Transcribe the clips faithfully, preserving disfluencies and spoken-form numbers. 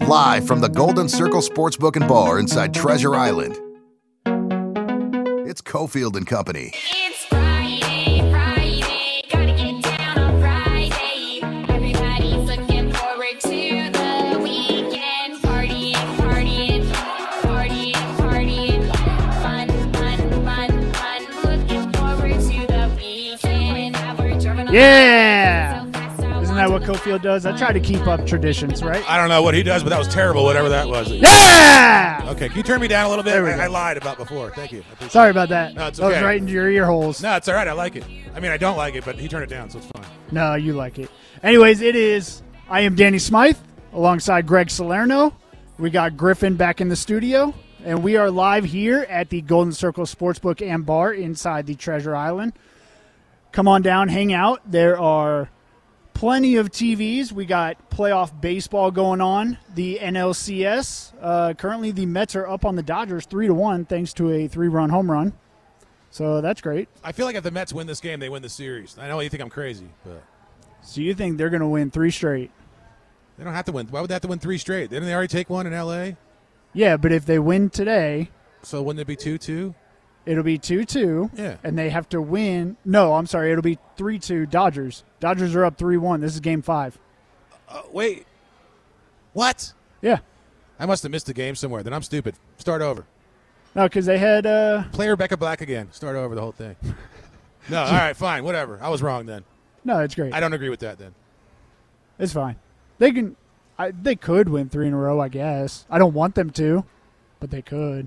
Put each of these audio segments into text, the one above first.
Live from the Golden Circle Sportsbook and Bar inside Treasure Island, it's Cofield and Company. It's Friday, Friday, gotta get down on Friday. Everybody's looking forward to the weekend. Partying, partying, partying, partying. Fun, fun, fun, fun. Looking forward to the weekend. Now we're driving along Yeah! so fast, so Isn't that what Cofield does? I try to keep up traditions, right? I don't know what he does, but that was terrible, whatever that was. Yeah! Okay, can you turn me down a little bit? There we I, go. I lied about before. Thank you. I appreciate Sorry it. about that. No, it's That was okay. right into your ear holes. No, it's all right. I like it. I mean, I don't like it, but he turned it down, so it's fine. No, you like it. Anyways, it is. I am Danny Smythe alongside Greg Salerno. We got Griffin back in the studio, and we are live here at the Golden Circle Sportsbook and Bar inside the Treasure Island. Come on down, hang out. There are plenty of T Vs. We got playoff baseball going on. The N L C S. Uh, currently, the Mets are up on the Dodgers three to one, thanks to a three-run home run. So that's great. I feel like if the Mets win this game, they win the series. I know you think I'm crazy, but So you think they're going to win three straight? they don't have to win. Why would they have to win three straight? Didn't they already take one in L A? Yeah, but if they win today, So wouldn't it be two two? it'll be two two. Yeah. And they have to win. No, I'm sorry. It'll be three two Dodgers. Dodgers are up three one. This is game five. Uh, wait. What? Yeah. I must have missed the game somewhere. Then I'm stupid. Start over. No, because they had. Uh, Play Rebecca Black again. Start over the whole thing. No, all right, fine, whatever. I was wrong then. no, it's great. I don't agree with that then. It's fine. They can. I, they could win three in a row, I guess. I don't want them to, but they could.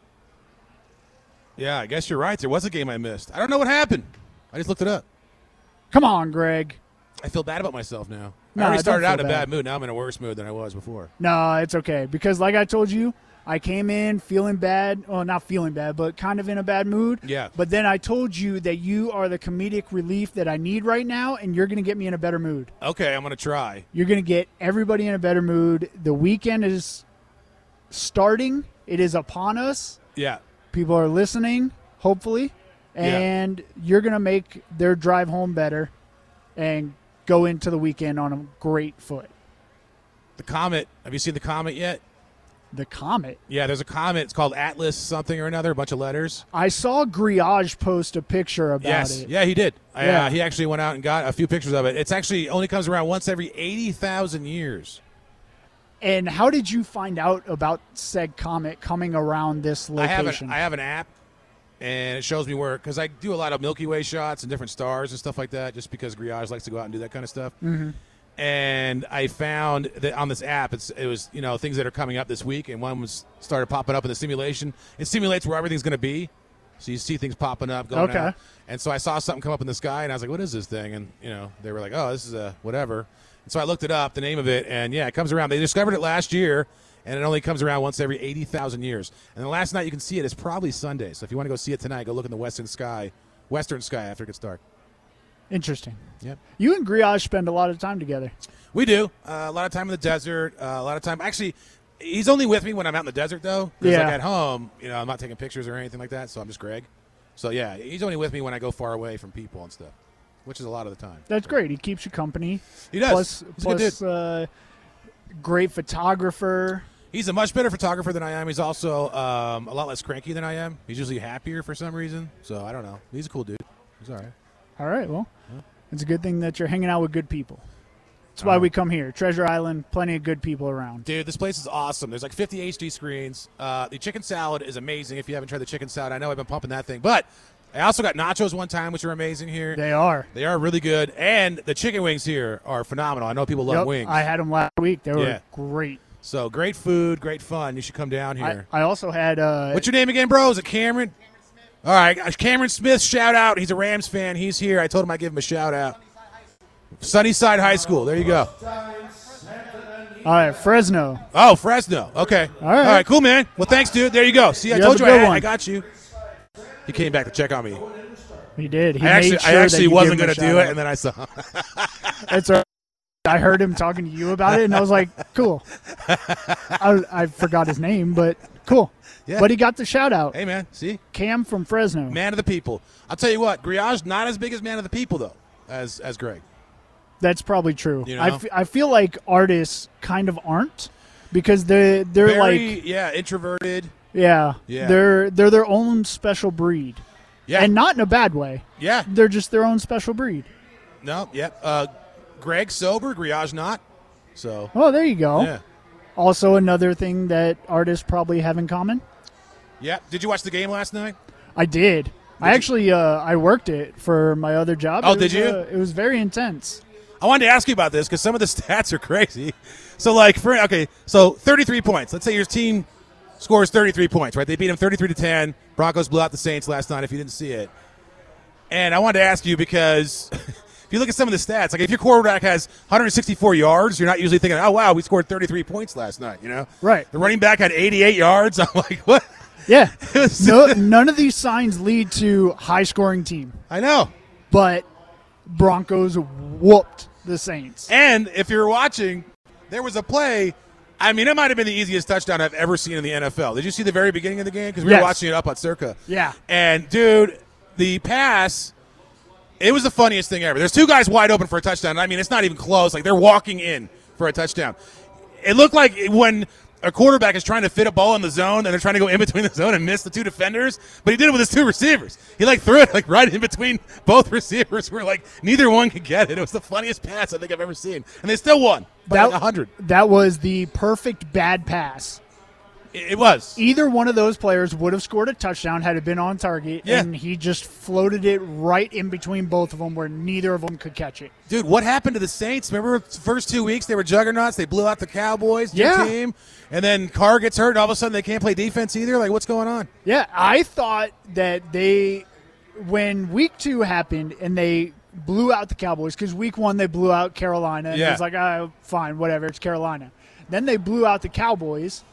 Yeah, I guess you're right. There was a game I missed. I don't know what happened. I just looked it up. Come on, Greg. I feel bad about myself now. No, I already don't started out feel in a bad. bad mood. Now I'm in a worse mood than I was before. No, it's okay. Because like I told you, I came in feeling bad. Well, not feeling bad, but kind of in a bad mood. Yeah. But then I told you that you are the comedic relief that I need right now, and you're going to get me in a better mood. Okay, I'm going to try. You're going to get everybody in a better mood. The weekend is starting. It is upon us. Yeah. People are listening, hopefully. And you're going to make their drive home better and go into the weekend on a great foot. The Comet. Have you seen the Comet yet? The Comet. Yeah, there's a Comet. It's called Atlas something or another, a bunch of letters. I saw Griage post a picture about yes. it. Yeah, he did. I, Yeah. uh, he actually went out and got a few pictures of it. It's actually only comes around once every eighty thousand years. And how did you find out about said comet coming around this I have, location? an, I have an app, and it shows me where, because I do a lot of Milky Way shots and different stars and stuff like that, just because Griage likes to go out and do that kind of stuff. Mm-hmm. And I found that on this app, it's it was you know things that are coming up this week, and one was started popping up in the simulation. It simulates where everything's going to be, so you see things popping up, going Okay. out. And so I saw something come up in the sky, and I was like, "What is this thing?" And you know, they were like, "Oh, this is a whatever." And so I looked it up, the name of it, and yeah, it comes around. They discovered it last year, and it only comes around once every eighty thousand years. And the last night you can see it is probably Sunday. So if you want to go see it tonight, go look in the western sky, western sky after it gets dark. Interesting. Yep. You and Griage spend a lot of time together. We do. Uh, a lot of time in the desert. Uh, a lot of time. Actually, he's only with me when I'm out in the desert, though. 'Cause, Yeah. Like at home, you know, I'm not taking pictures or anything like that, so I'm just Greg. So, yeah, he's only with me when I go far away from people and stuff, which is a lot of the time. That's great. He keeps you company. He does. Plus, He's a good plus dude. uh, great photographer. He's a much better photographer than I am. He's also um, a lot less cranky than I am. He's usually happier for some reason. So, I don't know. He's a cool dude. He's all right. All right, well, it's a good thing that you're hanging out with good people. That's why we come here. Treasure Island, plenty of good people around. Dude, this place is awesome. There's like fifty H D screens. Uh, the chicken salad is amazing if you haven't tried the chicken salad. I know I've been pumping that thing. But I also got nachos one time, which are amazing here. They are. They are really good. And the chicken wings here are phenomenal. I know people love Yep, wings. I had them last week. They were Yeah. great. So great food, great fun. You should come down I, here. I also had uh, What's your name again, bro? Is it Cameron? All right, Cameron Smith, shout out. He's a Rams fan. He's here. I told him I'd give him a shout out. Sunnyside High School. There you go. all right, Fresno. Oh, Fresno. Okay. All right. All right, cool, man. Well, thanks, dude. There you go. See, I You told have you a I, good had- one. I got you. He came back to check on me. He did. He I actually, made sure I that actually you wasn't gave him going a to do shout-out. it, and then I saw. That's all right. I heard him talking to you about it, and I was like, cool. I, I forgot his name, but cool. Yeah. But he got the shout out. Hey, man. See? Cam from Fresno. Man of the people. I'll tell you what. Griage, not as big as Man of the People, though, as as Greg. That's probably true. You know? I, f- I feel like artists kind of aren't because they they're Very, like yeah, introverted. yeah, Yeah. they're they're their own special breed, Yeah, and not in a bad way. yeah. They're just their own special breed. No, yeah. Uh, Greg sober, Griage not. So, Oh, there you go. yeah. Also, another thing that artists probably have in common. Yeah. Did you watch the game last night? I did. I you- actually uh, I worked it for my other job. Oh, It did was, you? Uh, it was very intense. I wanted to ask you about this because some of the stats are crazy. So, like, for okay, so thirty-three points. Let's say your team scores thirty-three points, right? They beat them thirty-three to ten. Broncos blew out the Saints last night. If you didn't see it, and I wanted to ask you because if you look at some of the stats, like if your quarterback has one hundred sixty-four yards, you're not usually thinking, "Oh, wow, we scored thirty-three points last night." You know, Right. The running back had eighty-eight yards. I'm like, what? Yeah. It was- no, none of these signs lead to high-scoring team, I know. but Broncos whooped the Saints. And if you're watching, there was a play. I mean, it might have been the easiest touchdown I've ever seen in the N F L. Did you see the very beginning of the game? Because we Yes. were watching it up on Circa. Yeah. And, dude, the pass, it was the funniest thing ever. There's two guys wide open for a touchdown. I mean, it's not even close. Like, they're walking in for a touchdown. It looked like when a quarterback is trying to fit a ball in the zone and they're trying to go in between the zone and miss the two defenders, but he did it with his two receivers. He, like, threw it, like, right in between both receivers where, like, neither one could get it. It was the funniest pass I think I've ever seen. And they still won by, That, like, one hundred. that was the perfect bad pass. It, it was. Either one of those players would have scored a touchdown had it been on target, Yeah. and he just floated it right in between both of them where neither of them could catch it. Dude, what happened to the Saints? Remember the first two weeks they were juggernauts. They blew out the Cowboys, your Yeah. team. And then Carr gets hurt, and all of a sudden they can't play defense either. Like, what's going on? Yeah, I thought that they, when week two happened and they blew out the Cowboys, because week one they blew out Carolina, and Yeah. it was like, oh, fine, whatever, it's Carolina. Then they blew out the Cowboys,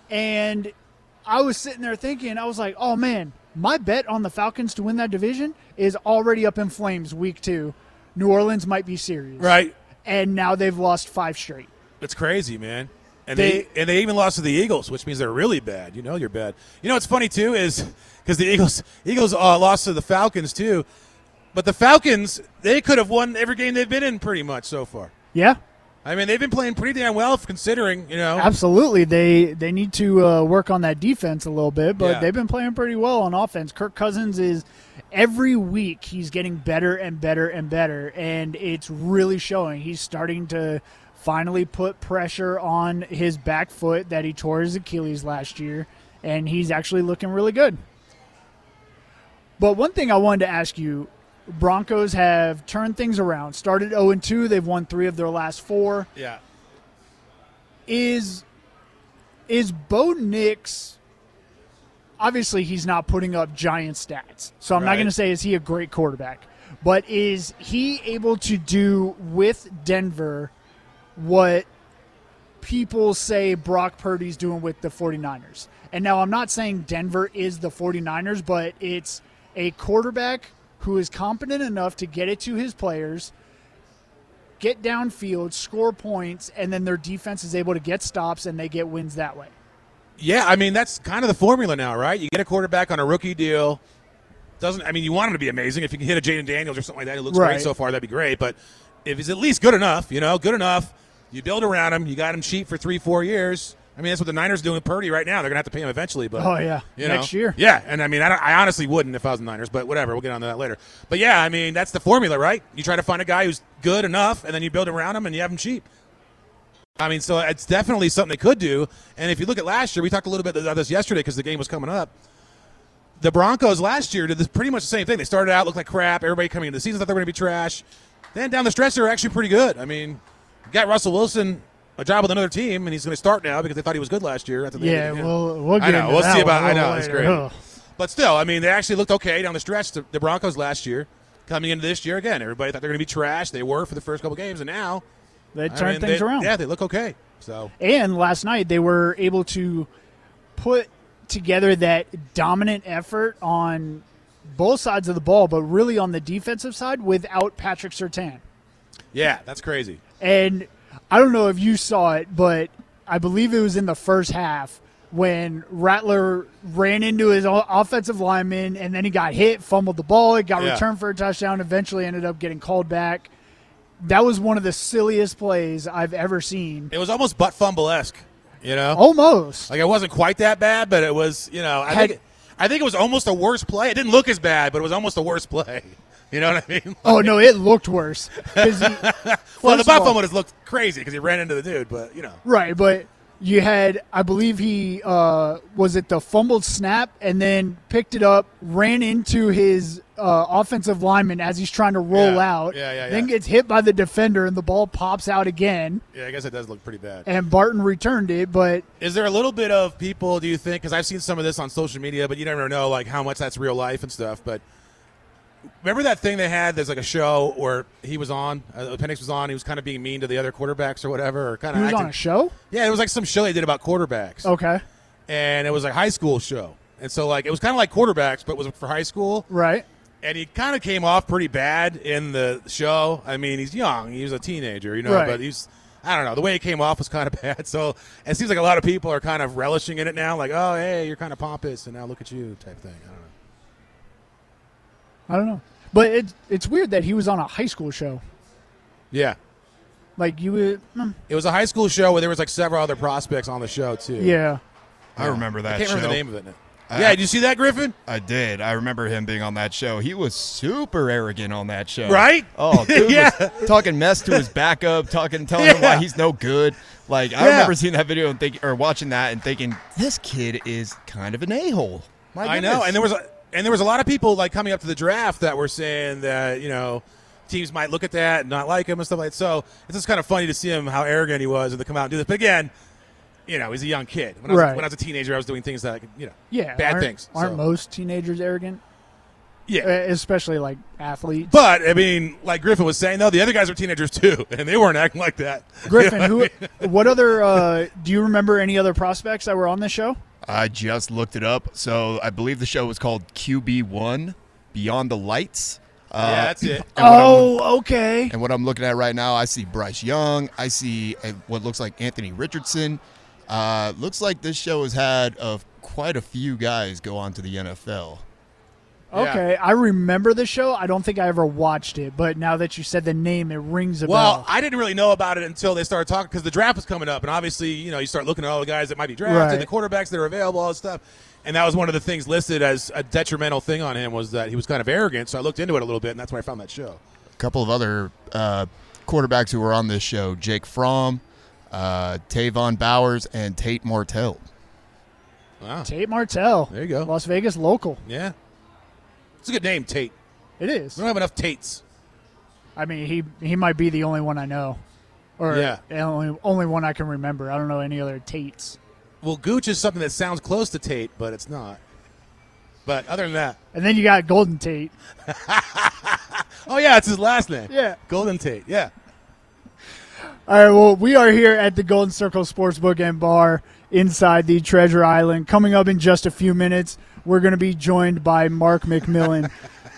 and I was sitting there thinking, I was like, oh, man, my bet on the Falcons to win that division is already up in flames week two. New Orleans might be serious. Right. And now they've lost five straight. It's crazy, man. And They- they, and they even lost to the Eagles, which means they're really bad. You know you're bad. You know what's funny too is because the Eagles Eagles uh, lost to the Falcons too, but the Falcons they could have won every game they've been in pretty much so far. Yeah, I mean they've been playing pretty damn well considering you know. absolutely. They they need to uh, work on that defense a little bit, but Yeah. they've been playing pretty well on offense. Kirk Cousins is every week he's getting better and better and better, and it's really showing. He's starting to finally put pressure on his back foot that he tore his Achilles last year, and he's actually looking really good. But one thing I wanted to ask you, Broncos have turned things around. Started oh and two, they've won three of their last four. Yeah. Is is Bo Nix, obviously he's not putting up giant stats, so I'm not Right. going to say is he a great quarterback, but is he able to do with Denver what people say Brock Purdy's doing with the 49ers? And now I'm not saying Denver is the 49ers, but it's a quarterback who is competent enough to get it to his players, get downfield, score points, and then their defense is able to get stops and they get wins that way. Yeah, I mean that's kind of the formula now, right? You get a quarterback on a rookie deal. Doesn't I mean you want him to be amazing. If you can hit a Jaden Daniels or something like that, who looks Right. great so far, that'd be great. But if he's at least good enough, you know, good enough, you build around him. You got him cheap for three, four years. I mean, that's what the Niners are doing with Purdy right now. They're gonna have to pay him eventually, but Oh, yeah. you Next know. year. Yeah, and I mean, I, don't, I honestly wouldn't if I was the Niners, but whatever. We'll get on to that later. But yeah, I mean, that's the formula, right? You try to find a guy who's good enough, and then you build around him, and you have him cheap. I mean, so it's definitely something they could do. And if you look at last year, we talked a little bit about this yesterday because the game was coming up. The Broncos last year did this pretty much the same thing. They started out, looked like crap. Everybody coming into the season thought they were going to be trash. Then down the stretch, they were actually pretty good. I mean, you got Russell Wilson a job with another team, and he's going to start now because they thought he was good last year. At the Yeah, end of the- we'll, we'll get I know. into We'll that see about. one I a know little it's later. great. Ugh. But still, I mean, they actually looked okay down the stretch. The, the Broncos last year, coming into this year again, everybody thought they were going to be trash. They were for the first couple games, and now They I turned mean, things they- around. Yeah, they look okay. So And last night they were able to put together that dominant effort on both sides of the ball, but really on the defensive side without Patrick Surtain. yeah, that's crazy. And I don't know if you saw it, but I believe it was in the first half when Rattler ran into his o- offensive lineman and then he got hit, fumbled the ball, it got Yeah. returned for a touchdown, eventually ended up getting called back. That was one of the silliest plays I've ever seen. It was almost butt fumble esque. You know, Almost. like it wasn't quite that bad, but it was. You know, I Had- think I think it was almost a worse play. It didn't look as bad, but it was almost a worse play. You know what I mean? Oh, no, it looked worse. 'Cause he- Well, the first of Buffalo all- would have looked crazy because he ran into the dude, but you know. Right, but you had, I believe he, uh, was it the fumbled snap and then picked it up, ran into his uh, offensive lineman as he's trying to roll Yeah, out, yeah, yeah, then yeah. gets hit by the defender and the ball pops out again, Yeah, I guess it does look pretty bad. and Barton returned it, but Is there a little bit of people, do you think, because I've seen some of this on social media, but you never know like how much that's real life and stuff, but remember that thing they had, there's like a show where he was on, uh, Penix was on, he was kind of being mean to the other quarterbacks or whatever, or kind he of was acting. on a show? Yeah, it was like some show they did about quarterbacks. Okay, And it was like a high school show. And so like it was kind of like quarterbacks, but it was for high school. right. And he kind of came off pretty bad in the show. I mean, he's young. He was a teenager, you know, Right. but he's, I don't know, the way he came off was kind of bad. So it seems like a lot of people are kind of relishing in it now, like, oh, hey, you're kind of pompous, and now look at you type thing. I don't know. I don't know. But it's it's weird that he was on a high school show. Yeah. Like, you would, mm, It was a high school show where there was like several other prospects on the show, too. yeah. I remember that I can't show. remember the name of it now. I- yeah, did you see that, Griffin? I did. I remember him being on that show. He was super arrogant on that show. Right? Oh, dude Yeah. was talking mess to his backup, talking, telling him why Yeah. he's no good. Like, I Yeah. remember seeing that video and thinking, or watching that and thinking, this kid is kind of an a-hole. My I know, goodness. and there was a, and there was a lot of people like coming up to the draft that were saying that, you know, teams might look at that and not like him and stuff like that. So it's just kind of funny to see him how arrogant he was and to come out and do this. But again, you know, he's a young kid. When I was, Right. when I was a teenager, I was doing things that I could, you know, Yeah. bad aren't, things. Aren't so. most teenagers arrogant? Yeah. Uh, Especially, like, athletes. But, I mean, like Griffin was saying, though, the other guys were teenagers too, and they weren't acting like that. Griffin, You know who? what I mean? What other? Uh, do you remember any other prospects that were on this show? I just looked it up. So I believe the show was called Q B one, Beyond the Lights. Uh, Yeah, that's it. and what I'm- Oh, okay. And what I'm looking at right now, I see Bryce Young. I see uh, what looks like Anthony Richardson. Uh, looks like this show has had uh, quite a few guys go on to the N F L. Okay, I remember the show. I don't think I ever watched it, but now that you said the name, it rings a Well, bell. I didn't really know about it until they started talking because the draft was coming up, and obviously, you know, you start looking at all the guys that might be drafted, Right. the quarterbacks that are available, all this stuff, and that was one of the things listed as a detrimental thing on him was that he was kind of arrogant. So I looked into it a little bit, and that's where I found that show. A couple of other uh, quarterbacks who were on this show: Jake Fromm, uh, Tavon Bowers, and Tate Martell. Wow, Tate Martell. There you go. Las Vegas local. yeah, it's a good name, Tate. It is. We don't have enough Tates. I mean, he he might be the only one I know, or Yeah. the only only one I can remember. I don't know any other Tates. Well, Gooch is something that sounds close to Tate, but it's not. But other than that, And then you got Golden Tate. oh yeah, it's his last name. Yeah. Golden Tate. Yeah. All right, well, we are here at the Golden Circle Sportsbook and Bar inside the Treasure Island. Coming up in just a few minutes, we're going to be joined by Mark McMillan.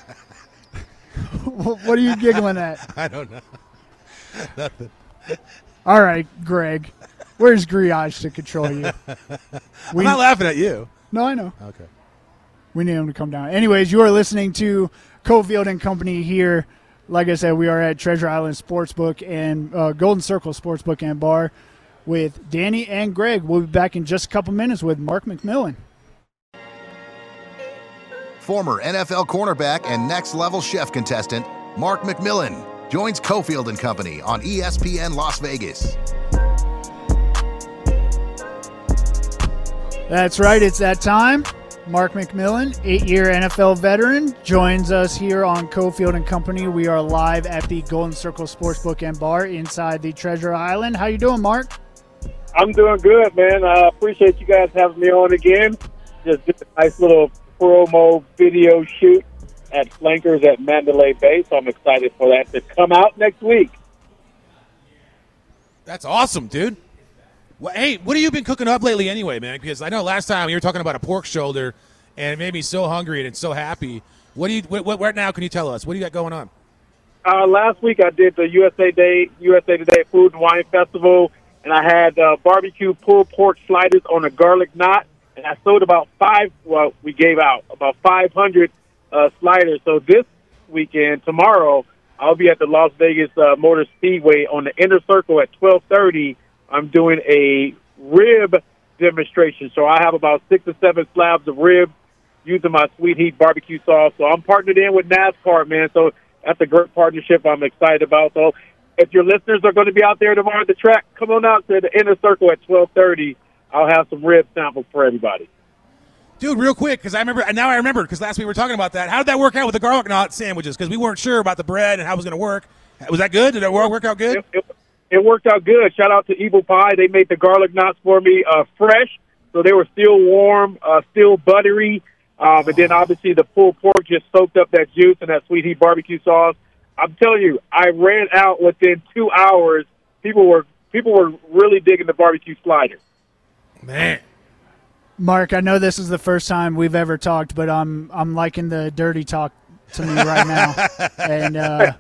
What are you giggling at? I don't know. Nothing. All right, Greg. Where's Griage to control you? We, I'm not laughing at you. no, I know. Okay. We need him to come down. Anyways, you are listening to Cofield and Company here. Like I said, we are at Treasure Island Sportsbook and uh, Golden Circle Sportsbook and Bar with Danny and Greg. We'll be back in just a couple minutes with Mark McMillan. Former N F L cornerback and next-level chef contestant Mark McMillan joins Cofield and Company on E S P N Las Vegas. That's right. It's that time. Mark McMillan, eight-year N F L veteran, joins us here on Cofield and Company. We are live at the Golden Circle Sportsbook and Bar inside the Treasure Island. How you doing, Mark? I'm doing good, man. I appreciate you guys having me on again. Just did a nice little promo video shoot at Flankers at Mandalay Bay, so I'm excited for that to come out next week. That's awesome, dude. Well, hey, what have you been cooking up lately anyway, man? Because I know last time you were talking about a pork shoulder, and it made me so hungry and so happy. What do you? What, what, what now can you tell us? What do you got going on? Uh, last week I did the U S A Day, U S A Today Food and Wine Festival, and I had uh, barbecue pulled pork sliders on a garlic knot, and I sold about five. Well, we gave out about five hundred uh, sliders. So this weekend, tomorrow, I'll be at the Las Vegas uh, Motor Speedway on the Inner Circle at twelve thirty. I'm doing a rib demonstration. So I have about six or seven slabs of ribs using my Sweet Heat barbecue sauce. So I'm partnered in with NASCAR, man. So that's a great partnership I'm excited about. So if your listeners are going to be out there tomorrow at the track, come on out to the Inner Circle at twelve thirty. I'll have some rib samples for everybody. Dude, real quick, because I remember, now I remember, because last week we were talking about that. How did that work out with the garlic knot sandwiches? Because we weren't sure about the bread and how it was going to work. Was that good? Did it work out good? It, it, it worked out good. Shout out to Evil Pie. They made the garlic knots for me uh, fresh, so they were still warm, uh, still buttery. Um, and then, obviously, the pulled pork just soaked up that juice and that Sweet Heat barbecue sauce. I'm telling you, I ran out within two hours. People were people were really digging the barbecue slider. Man. Mark, I know this is the first time we've ever talked, but I'm I'm liking the dirty talk to me right now, and uh,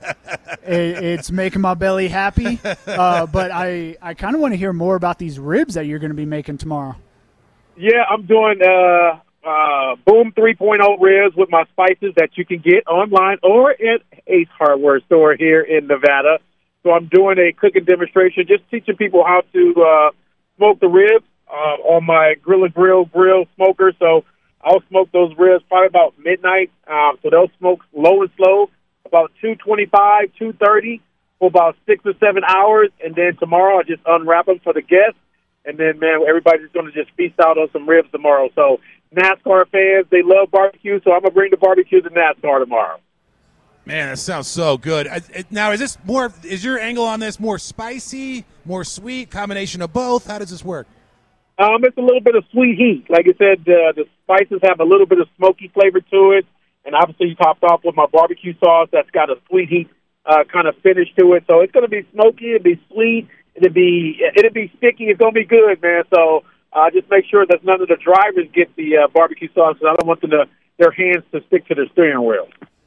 it, it's making my belly happy. Uh, but I, I kind of want to hear more about these ribs that you're going to be making tomorrow. Yeah, I'm doing uh, uh, Boom three point oh ribs with my spices that you can get online or at Ace Hardware store here in Nevada. So I'm doing a cooking demonstration, just teaching people how to uh, smoke the ribs. Uh, on my Grill and Grill grill smoker, so I'll smoke those ribs probably about midnight. Um, so they'll smoke low and slow, about two twenty-five, two thirty for about six or seven hours, and then tomorrow I just unwrap them for the guests, and then, man, everybody's going to just feast out on some ribs tomorrow. So NASCAR fans, they love barbecue, so I'm going to bring the barbecue to NASCAR tomorrow. Man, that sounds so good. I, it, now, is this more? Is your angle on this more spicy, more sweet, combination of both? How does this work? Um, it's a little bit of sweet heat. Like I said, uh, the spices have a little bit of smoky flavor to it, and obviously you topped off with my barbecue sauce that's got a sweet heat uh, kind of finish to it. So it's going to be smoky, it'll be sweet, it'll be it'll be sticky. It's going to be good, man. So uh, just make sure that none of the drivers get the uh, barbecue sauce, because I don't want them to, their hands to stick to the steering wheel.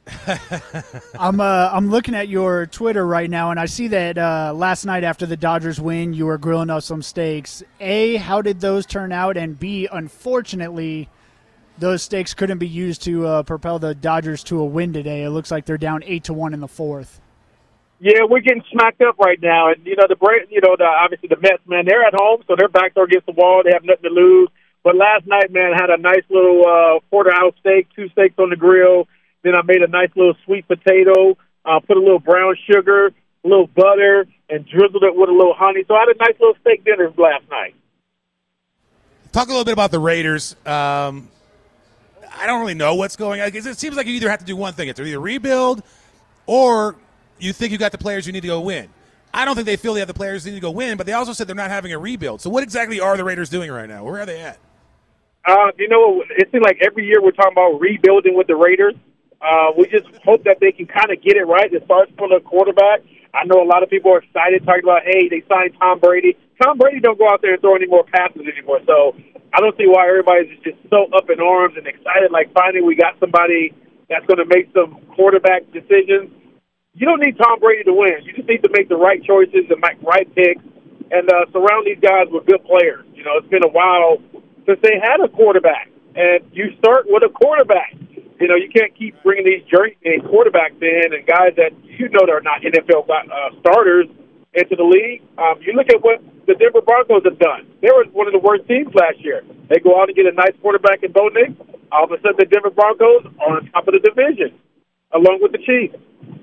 I'm uh, I'm looking at your Twitter right now, and I see that uh, last night after the Dodgers win, you were grilling up some steaks. A, how did those turn out? And B, unfortunately, those steaks couldn't be used to uh, propel the Dodgers to a win today. It looks like they're down eight to one in the fourth. Yeah, we're getting smacked up right now, and you know the Bra- you know the obviously the Mets, man, they're at home, so their backs are against the wall. They have nothing to lose. But last night, man, I had a nice little uh, porterhouse steak, two steaks on the grill. Then I made a nice little sweet potato, uh, put a little brown sugar, a little butter, and drizzled it with a little honey. So I had a nice little steak dinner last night. Talk a little bit about the Raiders. Um, I don't really know what's going on. It seems like you either have to do one thing. It's either rebuild or you think you got the players you need to go win. I don't think they feel they have the players they need to go win, but they also said they're not having a rebuild. So what exactly are the Raiders doing right now? Where are they at? Uh, you know, it seems like every year we're talking about rebuilding with the Raiders. Uh, we just hope that they can kind of get it right. It starts from the quarterback. I know a lot of people are excited talking about, hey, they signed Tom Brady. Tom Brady don't go out there and throw any more passes anymore. So I don't see why everybody's just so up in arms and excited. Like, finally we got somebody that's going to make some quarterback decisions. You don't need Tom Brady to win. You just need to make the right choices and make right picks and uh, surround these guys with good players. You know, it's been a while since they had a quarterback, and you start with a quarterback. You know, you can't keep bringing these journeyman quarterbacks in and guys that you know they're not N F L uh, starters into the league. Um, you look at what the Denver Broncos have done. They were one of the worst teams last year. They go out and get a nice quarterback in Bo Nix. All of a sudden, the Denver Broncos are on top of the division, along with the Chiefs.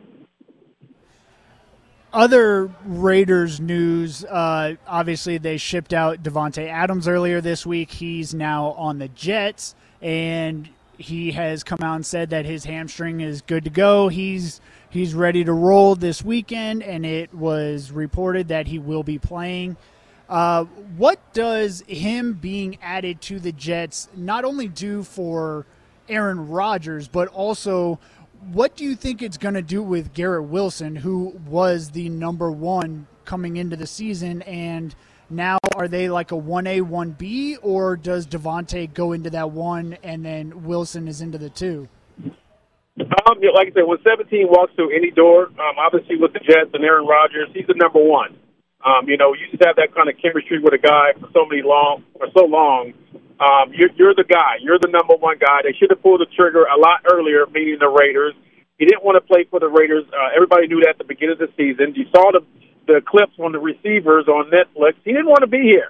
Other Raiders news, uh, obviously they shipped out Davante Adams earlier this week. He's now on the Jets, and he has come out and said that his hamstring is good to go. He's he's ready to roll this weekend, and it was reported that he will be playing. Uh, what does him being added to the Jets not only do for Aaron Rodgers, but also what do you think it's going to do with Garrett Wilson, who was the number one coming into the season, and now are they like a one A, one B, or does Davante go into that one and then Wilson is into the two? Um, like I said, when seventeen walks through any door, um, obviously with the Jets and Aaron Rodgers, he's the number one. Um, you know, you just have that kind of chemistry with a guy for so many long, for so long. Um, you're, you're the guy. You're the number one guy. They should have pulled the trigger a lot earlier, meaning the Raiders. He didn't want to play for the Raiders. Uh, everybody knew that at the beginning of the season. You saw the the clips on the receivers on Netflix. He didn't want to be here.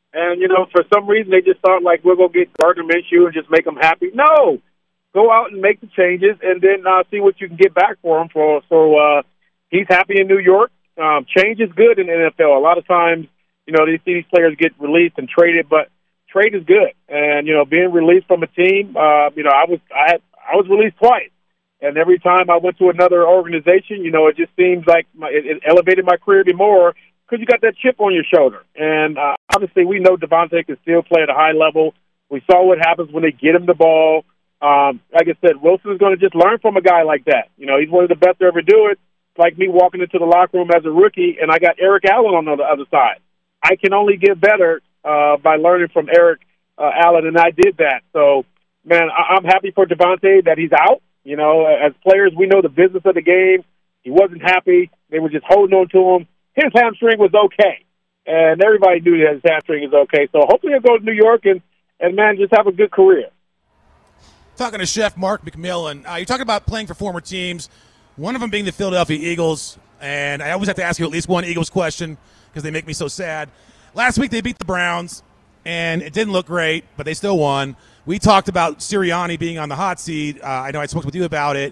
And, you know, for some reason they just thought, like, we're going to get Gardner Minshew and just make them happy. No. Go out and make the changes and then uh, see what you can get back for him. For, so uh, he's happy in New York. Um, change is good in the N F L. A lot of times, you know, they see these players get released and traded, but trade is good. And, you know, being released from a team, uh, you know, I was I had, I was released twice. And every time I went to another organization, you know, it just seems like my, it, it elevated my career even more because you got that chip on your shoulder. And uh, obviously we know Davante can still play at a high level. We saw what happens when they get him the ball. Um, like I said, Wilson is going to just learn from a guy like that. You know, he's one of the best to ever do it. It's like me walking into the locker room as a rookie, and I got Eric Allen on the other side. I can only get better uh, by learning from Eric uh, Allen, and I did that. So, man, I- I'm happy for Davante that he's out. You know, as players, we know the business of the game. He wasn't happy. They were just holding on to him. His hamstring was okay, and everybody knew that his hamstring is okay. So hopefully he'll go to New York and, and man, just have a good career. Talking to Chef Mark McMillan, uh, you're talking about playing for former teams, one of them being the Philadelphia Eagles, and I always have to ask you at least one Eagles question because they make me so sad. Last week they beat the Browns, and it didn't look great, but they still won. We talked about Sirianni being on the hot seat. Uh, I know I spoke with you about it.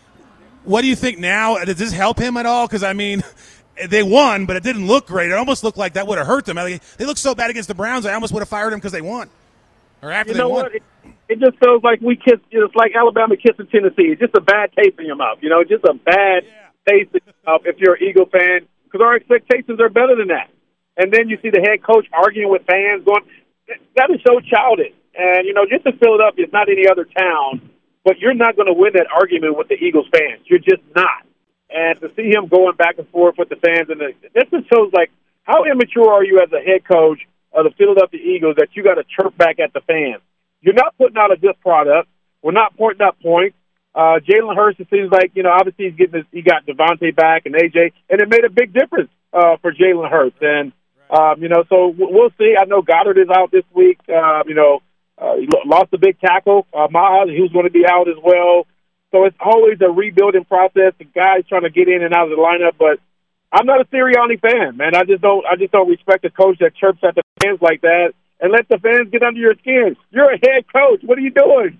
What do you think now? Does this help him at all? Because, I mean, they won, but it didn't look great. It almost looked like that would have hurt them. I mean, they looked so bad against the Browns, I almost would have fired them because they won. Or after You know they won. what? It, it just feels like we kiss. It's like Alabama kissing Tennessee. It's just a bad taste in your mouth. You know, just a bad Yeah. taste in your mouth if you're an Eagle fan, because our expectations are better than that. And then you see the head coach arguing with fans, going, that is so childish. And, you know, just in Philadelphia, it's not any other town, but you're not going to win that argument with the Eagles fans. You're just not. And to see him going back and forth with the fans, and the, this just shows, like, how immature are you as a head coach of the Philadelphia Eagles that you got to chirp back at the fans? You're not putting out a good product. We're not pointing up points. Uh, Jalen Hurts, it seems like, you know, obviously he's getting his, he got Devontae back and A J, and it made a big difference uh, for Jalen Hurts. And, um, you know, so we'll see. I know Goddard is out this week. Uh, you know, uh, he lost a big tackle. Uh, Miles, he was going to be out as well. So it's always a rebuilding process. The guys trying to get in and out of the lineup, but I'm not a Sirianni fan, man. I just don't. I just don't respect a coach that chirps at the fans like that and let the fans get under your skin. You're a head coach. What are you doing?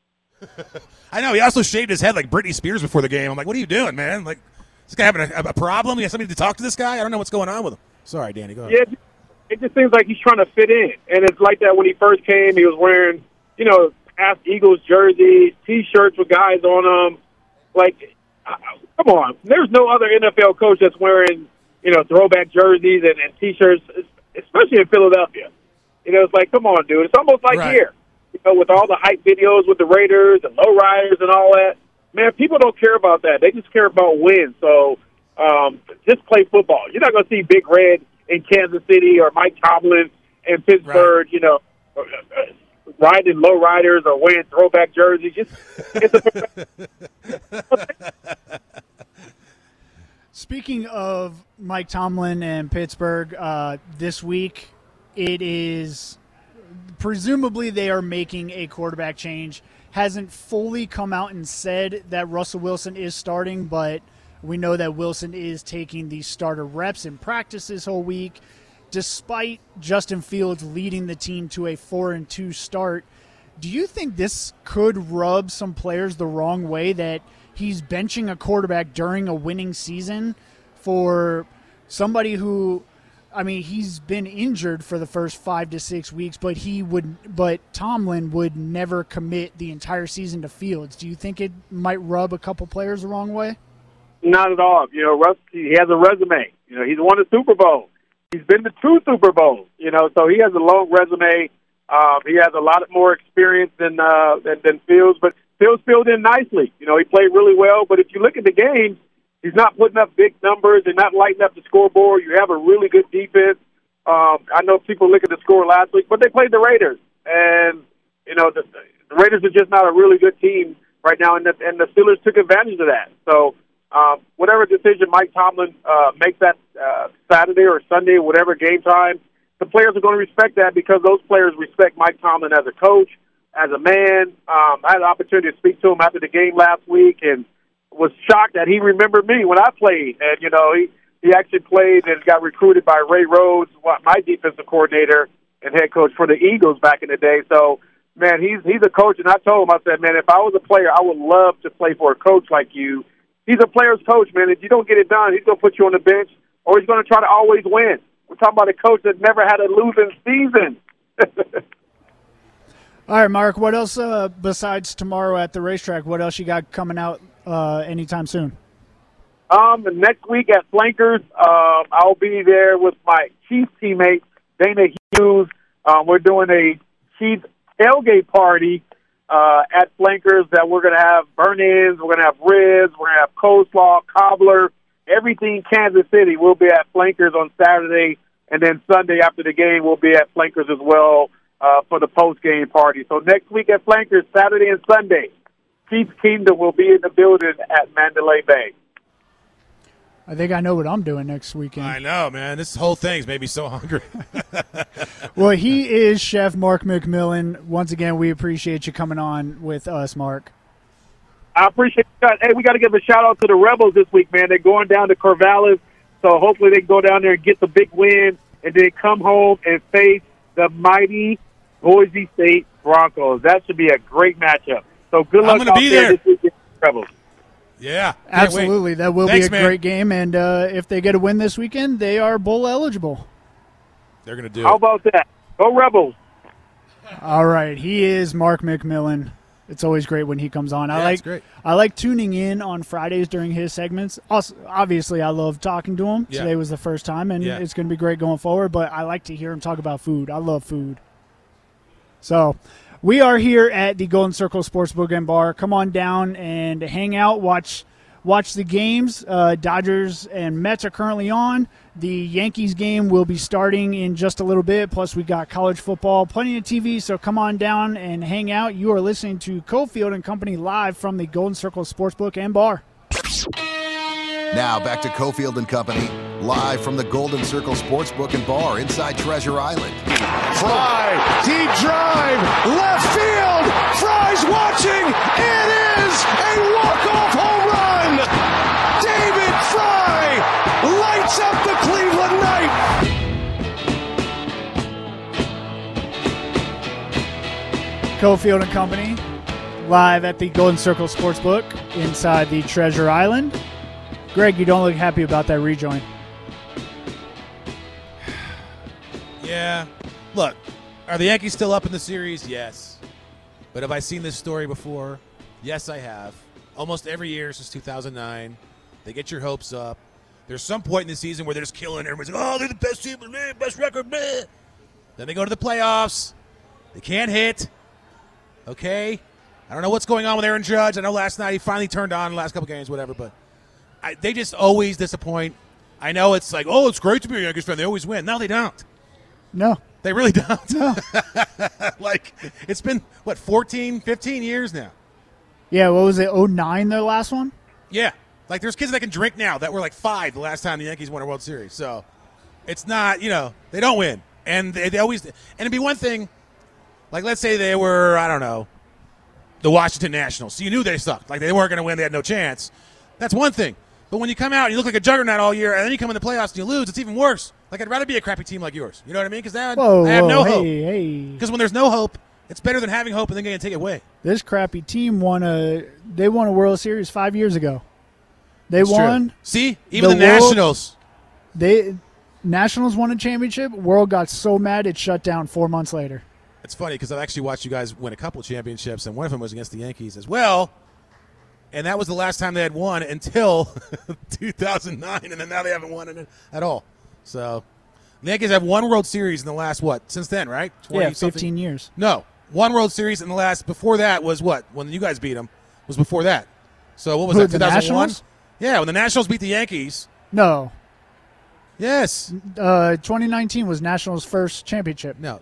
I know. He also shaved his head like Britney Spears before the game. I'm like, what are you doing, man? Like, is this guy having a, a problem? You have somebody to talk to this guy? I don't know what's going on with him. Sorry, Danny. Go ahead. Yeah, it just seems like he's trying to fit in, and it's like that when he first came. He was wearing, you know, past Eagles jerseys, T-shirts with guys on them. Like, uh, come on. There's no other N F L coach that's wearing, you know, throwback jerseys and, and T-shirts, especially in Philadelphia. You know, it's like, come on, dude. It's almost like Right. here, you know, with all the hype videos with the Raiders and lowriders and all that. Man, people don't care about that. They just care about wins. So um, just play football. You're not going to see Big Red in Kansas City or Mike Tomlin in Pittsburgh, Right. you know, riding lowriders or wearing throwback jerseys. Just it's a Speaking of Mike Tomlin and Pittsburgh, uh, this week it is presumably they are making a quarterback change. Hasn't fully come out and said that Russell Wilson is starting, but we know that Wilson is taking the starter reps in practice this whole week. Despite Justin Fields leading the team to a four and two start, do you think this could rub some players the wrong way that he's benching a quarterback during a winning season for somebody who, I mean, he's been injured for the first five to six weeks, but he would, but Tomlin would never commit the entire season to Fields. Do you think it might rub a couple players the wrong way? Not at all. You know, Russ, he has a resume. You know, he's won a Super Bowl. He's been to two Super Bowls. You know, so he has a long resume. Um, he has a lot more experience than, uh, than than Fields, but Fields filled in nicely. You know, he played really well. But if you look at the games, he's not putting up big numbers and not lighting up the scoreboard. You have a really good defense. Um, I know people look at the score last week, but they played the Raiders, and you know the, the Raiders are just not a really good team right now, and the, and the Steelers took advantage of that. So. Um, whatever decision Mike Tomlin uh, makes that uh, Saturday or Sunday, whatever game time, the players are going to respect that because those players respect Mike Tomlin as a coach, as a man. Um, I had the opportunity to speak to him after the game last week and was shocked that he remembered me when I played. And, you know, he, he actually played and got recruited by Ray Rhodes, my defensive coordinator, and head coach for the Eagles back in the day. So, man, he's he's a coach, and I told him, I said, man, if I was a player, I would love to play for a coach like you. He's a player's coach, man. If you don't get it done, he's going to put you on the bench, or he's going to try to always win. We're talking about a coach that never had a losing season. All right, Mark, what else uh, besides tomorrow at the racetrack, what else you got coming out uh, anytime soon? Um, next week at Flankers, um, I'll be there with my Chiefs teammate, Dana Hughes. Um, we're doing a Chiefs tailgate party uh, at Flankers that we're going to have burn-ins, we're going to have ribs, we're going to have coleslaw, cobbler, everything Kansas City. We'll be at Flankers on Saturday, and then Sunday after the game, we'll be at Flankers as well uh, for the post-game party. So next week at Flankers, Saturday and Sunday, Chiefs Kingdom will be in the building at Mandalay Bay. I think I know what I'm doing next weekend. I know, man. This whole thing's made me so hungry. Well, he is Chef Mark McMillan. Once again, we appreciate you coming on with us, Mark. I appreciate that. Hey, we got to give a shout-out to the Rebels this week, man. They're going down to Corvallis, so hopefully they can go down there and get the big win and then come home and face the mighty Boise State Broncos. That should be a great matchup. So good luck I'm gonna out be there there. this weekend, Rebels. Yeah. Can't Absolutely. wait. That will Thanks, be a man. great game, and uh, if they get a win this weekend, they are bowl eligible. They're going to do How it. about that? Go Rebels. All right. He is Mark McMillan. It's always great when he comes on. I Yeah, like it's great. I like tuning in on Fridays during his segments. Also, obviously, I love talking to him. Yeah. Today was the first time, and Yeah. it's going to be great going forward, but I like to hear him talk about food. I love food. So we are here at the Golden Circle Sportsbook and Bar. Come on down and hang out, watch watch the games. Uh, Dodgers and Mets are currently on. The Yankees game will be starting in just a little bit. Plus, we got college football, plenty of T V, so come on down and hang out. You are listening to Cofield and Company live from the Golden Circle Sportsbook and Bar. Now back to Cofield and Company, live from the Golden Circle Sportsbook and Bar inside Treasure Island. Fry, deep drive, left field. Fry's watching. It is a walk-off home run. David Fry lights up the Cleveland night. Cofield and Company live at the Golden Circle Sportsbook inside the Treasure Island. Greg, you don't look happy about that rejoin. Yeah. Look, are the Yankees still up in the series? Yes. But have I seen this story before? Yes, I have. Almost every year since two thousand nine, they get your hopes up. There's some point in the season where they're just killing. Everybody's like, oh, they're the best team, man, best record, man. Then they go to the playoffs. They can't hit. Okay? I don't know what's going on with Aaron Judge. I know last night he finally turned on the last couple games, whatever, but I, they just always disappoint. I know it's like, oh, it's great to be a Yankees fan. They always win. No, they don't. No. They really don't. No. Like, it's been, what, fourteen, fifteen years now? Yeah, what was it, oh nine, their last one? Yeah. Like, there's kids that can drink now that were like five the last time the Yankees won a World Series. So, it's not, you know, they don't win. And they, they always, and it'd be one thing, like, let's say they were, I don't know, the Washington Nationals. So you knew they sucked. Like, they weren't going to win. They had no chance. That's one thing. But when you come out and you look like a juggernaut all year, and then you come in the playoffs and you lose, it's even worse. Like, I'd rather be a crappy team like yours. You know what I mean? Because I, Whoa, I have whoa, no hey, hope. hey. Because when there's no hope, it's better than having hope and then getting to take it away. This crappy team won a they won a World Series five years ago. They It's won. true. See? Even the, The world- Nationals. They Nationals won a championship. World got so mad it shut down four months later. It's funny because I've actually watched you guys win a couple championships, and one of them was against the Yankees as well. And that was the last time they had won until two thousand nine, and then now they haven't won it at all. So the Yankees have one World Series in the last, what, since then, right? Yeah, something? fifteen years. No, one World Series in the last, before that was what? When you guys beat them, was before that. So what was Who, that, the two thousand one? Nationals? Yeah, when the Nationals beat the Yankees. No, Yes. uh, twenty nineteen was Nationals' first championship. No.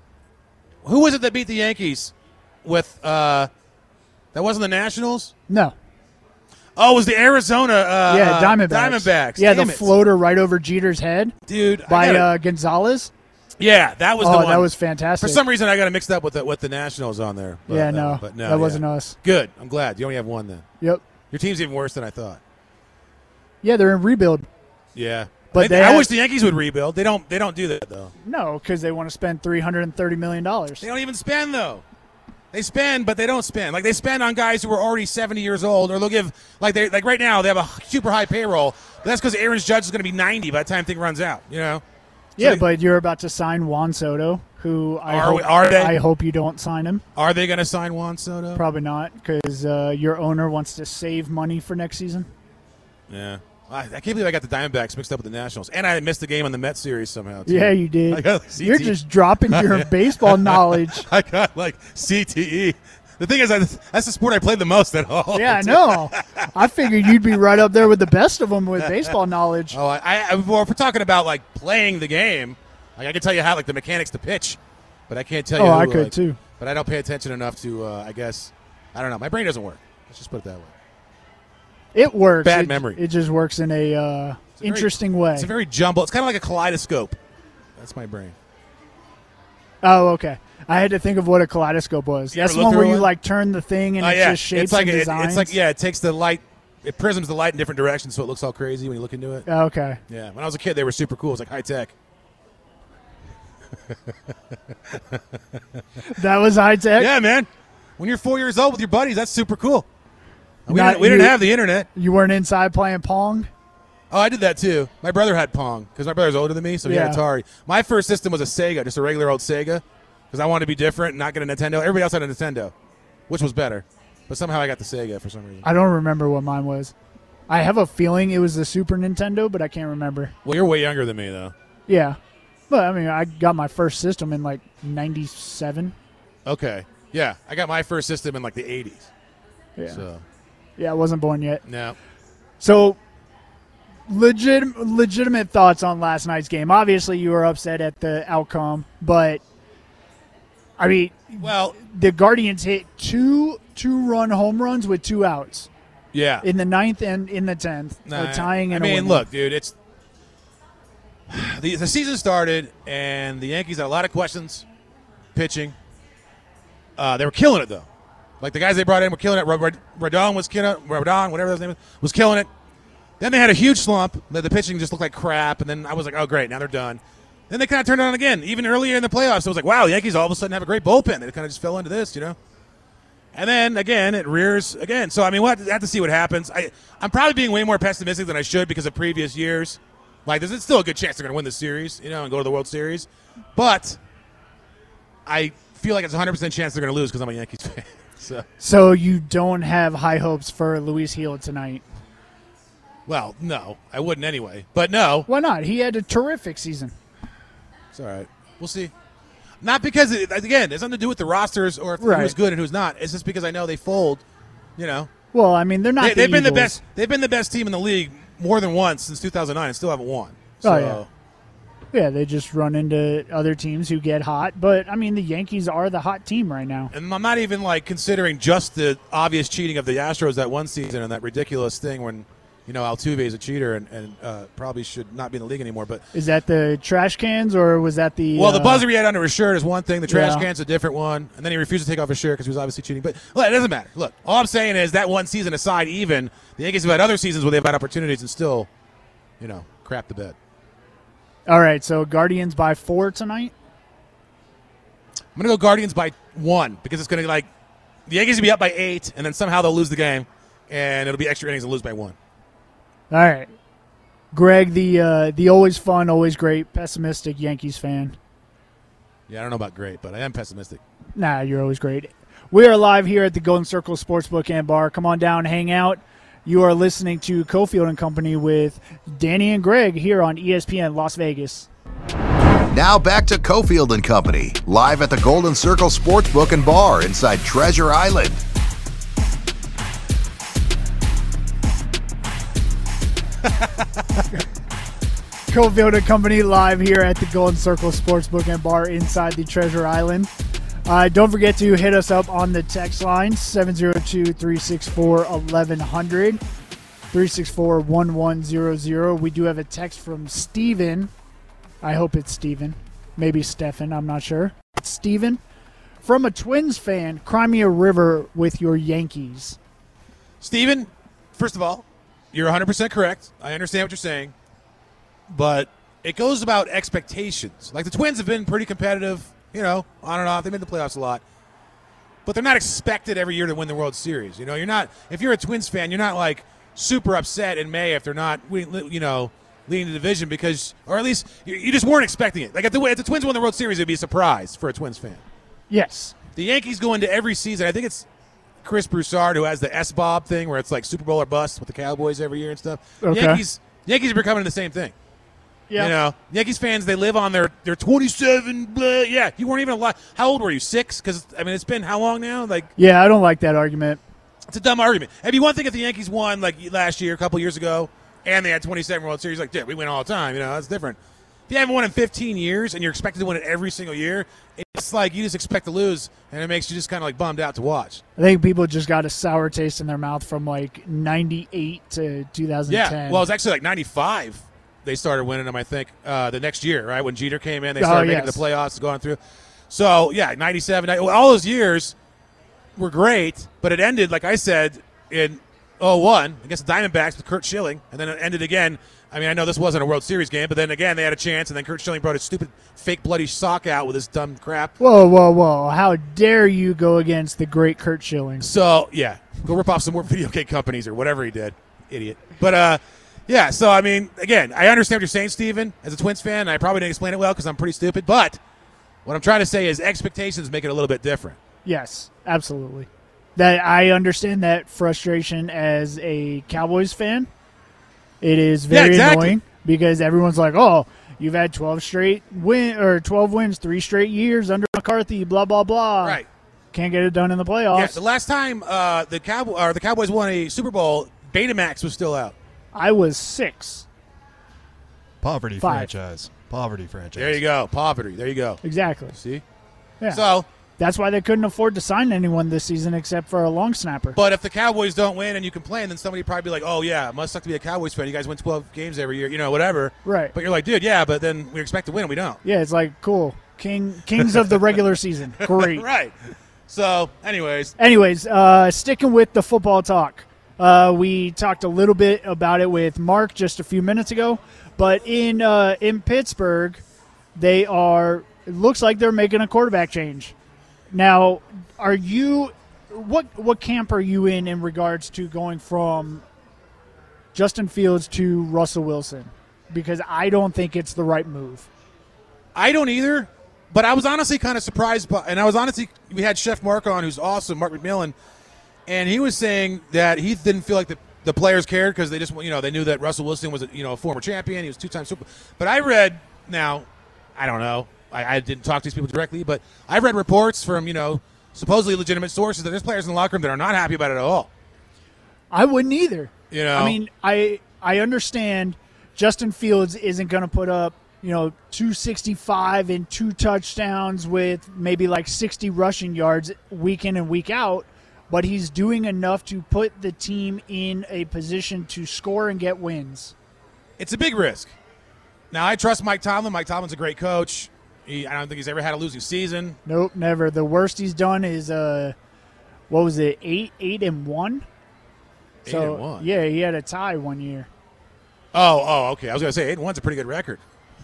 Who was it that beat the Yankees with, uh, that wasn't the Nationals? No, Oh, it was the Arizona uh, yeah, Diamondbacks. Diamondbacks. Yeah, Damn the it. floater right over Jeter's head Dude, I by gotta- uh, Gonzalez. yeah, that was Oh, the one. that was fantastic. For some reason, I got it mixed up with the, with the Nationals on there. But, yeah, uh, no, but no, that wasn't yeah. us. Good. I'm glad. You only have one then. Yep. Your team's even worse than I thought. Yeah, they're in rebuild. Yeah, But They- they I have- wish the Yankees would rebuild. They don't. They don't do that though. No, because they want to spend three hundred thirty million dollars. They don't even spend though. They spend, but they don't spend. Like they spend on guys who are already seventy years old, or they'll give like they like right now they have a super high payroll. But that's because Aaron Judge is going to be ninety by the time thing runs out. You know. So Yeah, they- but you're about to sign Juan Soto, who I Are hope, we- are they? I hope you don't sign him. Are they going to sign Juan Soto? Probably not, because uh, your owner wants to save money for next season. Yeah. I, I can't believe I got the Diamondbacks mixed up with the Nationals, and I missed the game on the Mets series somehow. Too. Yeah, you I did. got like C T E. You're just dropping your baseball knowledge. I got like C T E. The thing is, I, that's the sport I played the most at all. Yeah, I know. I figured you'd be right up there with the best of them with baseball knowledge. Oh, I, I well, if we're talking about like playing the game, like I can tell you how like the mechanics to pitch, but I can't tell you. Oh, who, I could like- too. But I don't pay attention enough to. Uh, I guess I don't know. My brain doesn't work. Let's just put it that way. It works. Bad It- memory. It just works in a uh, a very- interesting way. It's a very jumbled. It's kind of like a kaleidoscope. That's my brain. Oh, okay. I had to think of what a kaleidoscope was. You That's ever the look one where through you one? like turn the thing and Oh it yeah, just shapes it's like and it- designs. it's like yeah, it takes the light, it prisms the light in different directions, so it looks all crazy when you look into it. Oh, okay. Yeah, when I was a kid, they were super cool. It was like high tech. That was high tech. Yeah, man. When you're four years old with your buddies, that's super cool. We, Not didn't, we didn't you- have the internet. You weren't inside playing Pong. Oh, I did that too. My brother had Pong because my brother's older than me, so he had Yeah. Atari. My first system was a Sega, just a regular old Sega, because I wanted to be different and not get a Nintendo. Everybody else had a Nintendo, which was better. But somehow I got the Sega for some reason. I don't remember what mine was. I have a feeling it was the Super Nintendo, but I can't remember. Well, you're way younger than me, though. Yeah. But, I mean, I got my first system in, like, ninety-seven. Okay. Yeah, I got my first system in like the eighties. Yeah. So, Yeah, I wasn't born yet. no. So, legit, legitimate thoughts on last night's game. Obviously, you were upset at the outcome, but, I mean, Well, the Guardians hit two two-run home runs with two outs yeah. in the ninth and in the tenth, Nah, so tying I and a mean, winning. look, dude, it's the, the season started, and the Yankees had a lot of questions pitching. Uh, they were killing it, though. Like, the guys they brought in were killing it. Rod- Rod- Rodon was killing it. Rodon, whatever his name is, was killing it. Then they had a huge slump. The the pitching just looked like crap, and then I was like, oh, great, now they're done. Then they kind of turned it on again. Even earlier in the playoffs, it was like, wow, the Yankees all of a sudden have a great bullpen. They kind of just fell into this, you know? And then, again, it rears again. So, I mean, we'll have to, have to see what happens. I, I'm probably being way more pessimistic than I should because of previous years. Like, there's still a good chance they're going to win the series, you know, and go to the World Series. But I feel like it's a one hundred percent chance they're going to lose because I'm a Yankees fan. So, So you don't have high hopes for Luis Gil tonight. well, no, I wouldn't anyway. But no, Why not? He had a terrific season. it's all right. We'll see. Not because, it, again, it's nothing to do with the rosters or if Right. who's good and who's not. It's just because I know they fold, you know. Well, I mean, they're not. They, the they've been the Eagles. best. They've been the best team in the league more than once since two thousand nine and still haven't won. So, Oh, yeah. Yeah, they just run into other teams who get hot. But, I mean, the Yankees are the hot team right now. And I'm not even like considering just the obvious cheating of the Astros that one season and that ridiculous thing when, you know, Altuve is a cheater and, and uh, probably should not be in the league anymore. But Is that the trash cans or was that the. well, the uh, buzzer he had under his shirt is one thing. The trash Yeah. can's a different one. And then he refused to take off his shirt because he was obviously cheating. But look, it doesn't matter. Look, all I'm saying is that one season aside, even the Yankees have had other seasons where they've had opportunities and still, you know, crap the bed. All right, so Guardians by four tonight? I'm going to go Guardians by one because it's going to like the Yankees will be up by eight and then somehow they'll lose the game and it'll be extra innings and lose by one. All right. Greg, the uh, the always fun, always great, pessimistic Yankees fan. Yeah, I don't know about great, but I am pessimistic. Nah, you're always great. We are live here at the Golden Circle Sportsbook and Bar. Come on down, hang out. You are listening to Cofield and Company with Danny and Greg here on E S P N Las Vegas. Now back to Cofield and Company, live at the Golden Circle Sportsbook and Bar inside Treasure Island. Cofield and Company live here at the Golden Circle Sportsbook and Bar inside the Treasure Island. Uh, don't forget to hit us up on the text line, seven oh two, three six four, eleven hundred, three six four, one one zero zero. We do have a text from Steven. I hope it's Steven. Maybe Stefan, I'm not sure. It's Steven. From a Twins fan, cry me a river with your Yankees. Steven, first of all, you're one hundred percent correct. I understand what you're saying. but it goes about expectations. Like the Twins have been pretty competitive, you know, on and off. They've been to the playoffs a lot. But they're not expected every year to win the World Series. You know, you're not – if you're a Twins fan, you're not, like, super upset in May if they're not, you know, leading the division because – or at least you, you just weren't expecting it. Like, if the, if the Twins won the World Series, it would be a surprise for a Twins fan. Yes. The Yankees go into every season. I think it's Chris Broussard who has the S-Bob thing where it's like Super Bowl or bust with the Cowboys every year and stuff. Okay. Yankees, Yankees are becoming the same thing. Yeah. You know, Yankees fans, they live on their, their twenty-seven, blah, yeah, you weren't even alive. How old were you, six? Because, I mean, it's been how long now? Like, Yeah, I don't like that argument. it's a dumb argument. It'd be one thing if the Yankees won, like, last year, a couple years ago, and they had twenty-seven World Series. Like, dude, we win all the time. You know, that's different. If you haven't won in fifteen years and you're expected to win it every single year, it's like you just expect to lose, and it makes you just kind of, like, bummed out to watch. I think people just got a sour taste in their mouth from like ninety-eight to two thousand ten. Yeah, well, it was actually like ninety-five. They started winning them, I think, uh, the next year, right? When Jeter came in, they Oh, started making yes. the playoffs, going through. So, yeah, ninety-seven. ninety, all those years were great, but it ended, like I said, in oh one against the Diamondbacks with Kurt Schilling, and then it ended again. I mean, I know this wasn't a World Series game, but then again, they had a chance, and then Kurt Schilling brought his stupid fake bloody sock out with his dumb crap. Whoa, whoa, whoa. How dare you go against the great Kurt Schilling? So, yeah, go rip off some more video game companies or whatever he did. Idiot. But, uh, yeah, so, I mean, again, I understand what you're saying, Steven, as a Twins fan, and I probably didn't explain it well because I'm pretty stupid, but what I'm trying to say is expectations make it a little bit different. Yes, absolutely. That I understand that frustration as a Cowboys fan. It is very Yeah, exactly. annoying because everyone's like, "Oh, you've had twelve straight win or twelve wins, three straight years under McCarthy, blah blah blah." Right. Can't get it done in the playoffs. Yeah, the last time uh, the Cowboy or the Cowboys won a Super Bowl, Betamax was still out. I was six. Poverty Five. franchise. Poverty franchise. There you go. Poverty. There you go. Exactly. See? Yeah. So, That's why they couldn't afford to sign anyone this season except for a long snapper. but if the Cowboys don't win and you complain, then somebody would probably be like, oh, yeah, it must suck to be a Cowboys fan. You guys win twelve games every year, you know, whatever. Right. But you're like, dude, yeah, but then we expect to win and we don't. Yeah, it's like, cool. King Kings of the regular season. Great. Right. So, anyways, Anyways, uh, sticking with the football talk. Uh, we talked a little bit about it with Mark just a few minutes ago. But in uh, in Pittsburgh, they are – it looks like they're making a quarterback change. Now, are you what what camp are you in in regards to going from Justin Fields to Russell Wilson? Because I don't think it's the right move. I don't either, but I was honestly kind of surprised by, and I was honestly, we had Chef Mark on, who's awesome, Mark McMillan, and he was saying that he didn't feel like the, the players cared because they just, you know, they knew that Russell Wilson was a, you know, a former champion, he was two-time Super. But I read, now, I don't know, I, I didn't talk to these people directly, but I read reports from, you know, supposedly legitimate sources that there's players in the locker room that are not happy about it at all. I wouldn't either. You know, I mean, I I understand Justin Fields isn't going to put up, you know, two sixty-five and two touchdowns with maybe like sixty rushing yards week in and week out, but he's doing enough to put the team in a position to score and get wins. it's a big risk. Now, I trust Mike Tomlin. Mike Tomlin's a great coach. He, I don't think he's ever had a losing season. Nope, never. The worst he's done is uh, what was it, eight, eight and one? Eight So and one. yeah, he had a tie one year. Oh, oh, okay. I was going to say eight and one's a pretty good record.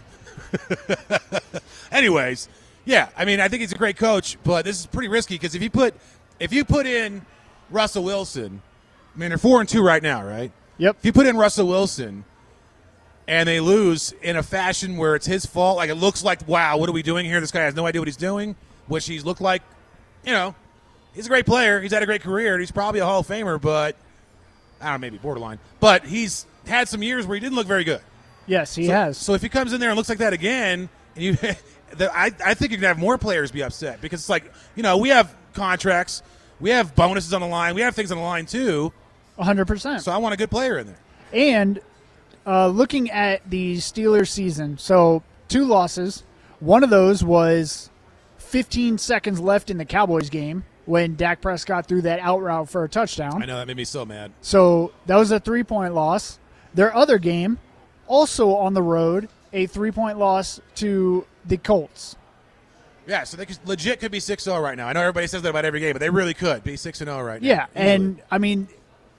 Anyways, yeah. I mean, I think he's a great coach, but this is pretty risky because if you put if you put in Russell Wilson, I mean, they're four and two right now, right? Yep. If you put in Russell Wilson and they lose in a fashion where it's his fault, like it looks like, wow, what are we doing here? This guy has no idea what he's doing, which he's looked like, you know, he's a great player. He's had a great career. He's probably a Hall of Famer, but I don't know, maybe borderline. But he's had some years where he didn't look very good. Yes, he so, has. So if he comes in there and looks like that again, and you, the, I, I think you're gonna have more players be upset because it's like, you know, we have contracts, we have bonuses on the line, we have things on the line too. one hundred percent. So I want a good player in there. And uh, looking at the Steelers season, so two losses. One of those was fifteen seconds left in the Cowboys game when Dak Prescott threw that out route for a touchdown. I know that made me so mad. So that was a three-point loss. Their other game, also on the road, a three-point loss to the Colts. Yeah, so they could, legit could be six oh right now. I know everybody says that about every game, but they really could be six and oh right now. Yeah, Easily. and I mean,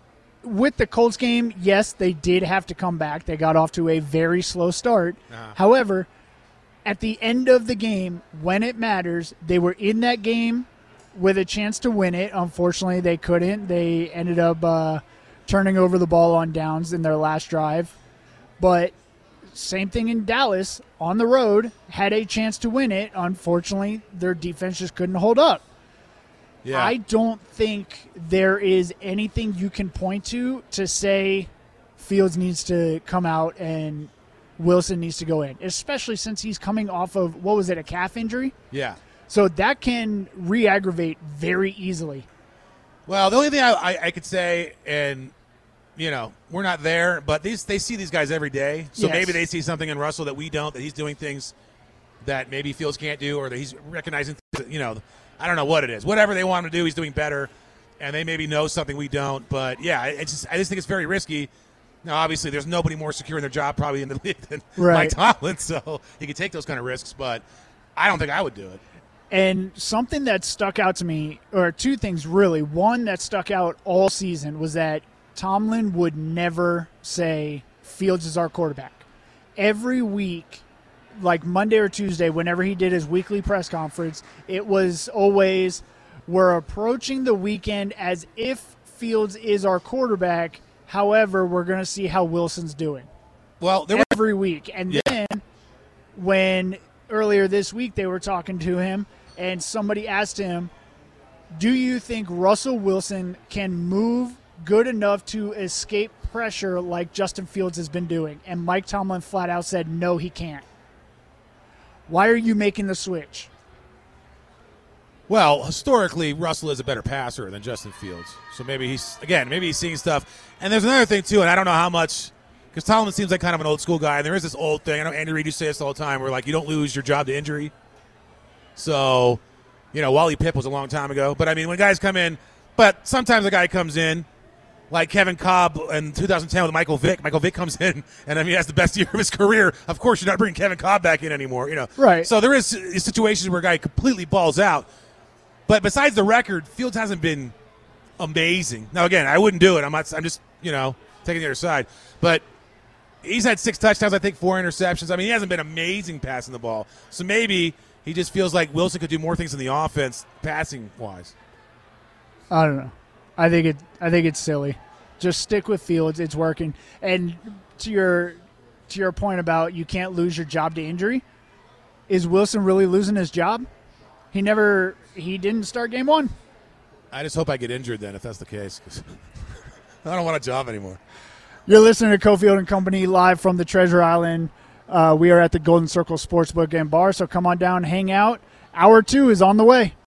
with the Colts game, yes, they did have to come back. They got off to a very slow start. Uh-huh. However, at the end of the game, when it matters, they were in that game with a chance to win it. Unfortunately, they couldn't. They ended up uh, turning over the ball on downs in their last drive. But same thing in Dallas, on the road, had a chance to win it. Unfortunately, their defense just couldn't hold up. Yeah. I don't think there is anything you can point to to say Fields needs to come out and Wilson needs to go in, especially since he's coming off of, what was it, a calf injury? Yeah. So that can re-aggravate very easily. Well, the only thing I, I, I could say, and, you know, we're not there, but these they see these guys every day. So Yes. maybe they see something in Russell that we don't, that he's doing things that maybe Fields can't do, or that he's recognizing, things that, you know, I don't know what it is. Whatever they want him to do, he's doing better, and they maybe know something we don't. But, yeah, it's just, I just think it's very risky. Now, obviously, there's nobody more secure in their job probably in the league than Right. Mike Tomlin, so he can take those kind of risks, but I don't think I would do it. And something that stuck out to me, or two things really. One that stuck out all season was that Tomlin would never say Fields is our quarterback. Every week, like Monday or Tuesday, whenever he did his weekly press conference, it was always, we're approaching the weekend as if Fields is our quarterback. However, we're going to see how Wilson's doing. Well, there were Every week. And Yeah. then when earlier this week they were talking to him and somebody asked him, do you think Russell Wilson can move good enough to escape pressure like Justin Fields has been doing? And Mike Tomlin flat out said, no, he can't. Why are you making the switch? Well, historically, Russell is a better passer than Justin Fields. So maybe he's, again, maybe he's seeing stuff. And there's another thing, too, and I don't know how much, because Tomlin seems like kind of an old school guy. And there is this old thing. I know Andy Reid used to say this all the time, where, like, you don't lose your job to injury. So, you know, Wally Pipp was a long time ago. But, I mean, when guys come in, but sometimes a guy comes in, like Kevin Cobb in two thousand ten with Michael Vick. Michael Vick comes in, and I mean, he has the best year of his career. Of course, you're not bringing Kevin Cobb back in anymore, you know. Right. So there is situations where a guy completely balls out. But besides the record, Fields hasn't been amazing. Now, again, I wouldn't do it. I'm not. I'm just, you know, taking the other side. But he's had six touchdowns, I think, four interceptions. I mean, he hasn't been amazing passing the ball. So maybe he just feels like Wilson could do more things in the offense, passing wise. I don't know. I think it. I think it's silly. Just stick with Fields. It's working. And to your to your point about you can't lose your job to injury, is Wilson really losing his job? He never. He didn't start game one. I just hope I get injured then, if that's the case, 'cause I don't want a job anymore. You're listening to Cofield and Company live from the Treasure Island. Uh, we are at the Golden Circle Sportsbook and Bar, so come on down, hang out. Hour two is on the way.